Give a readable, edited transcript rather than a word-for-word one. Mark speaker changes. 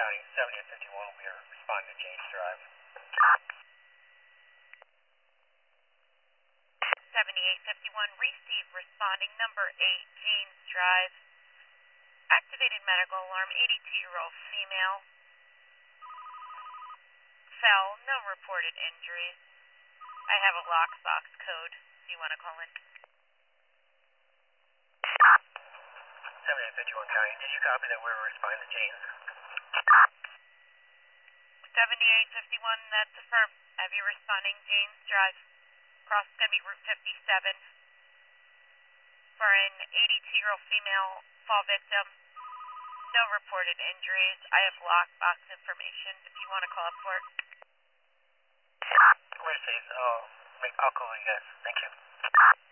Speaker 1: County, 7051. We are responding to James Drive.
Speaker 2: 7851, receive responding number 8, James Drive. Activated medical alarm, 82-year-old female. Fell, no reported injuries. I have a lockbox code. Do you want to call in?
Speaker 1: 7851 County, did you copy that we're responding to James?
Speaker 2: 7851, that's affirmed. Have you responding, James Drive. Cross is going to be Route 57 for an 82-year-old female fall victim. No reported injuries. I have lockbox information if you want to call up for it.
Speaker 1: We're safe. I'll call you guys. Thank you.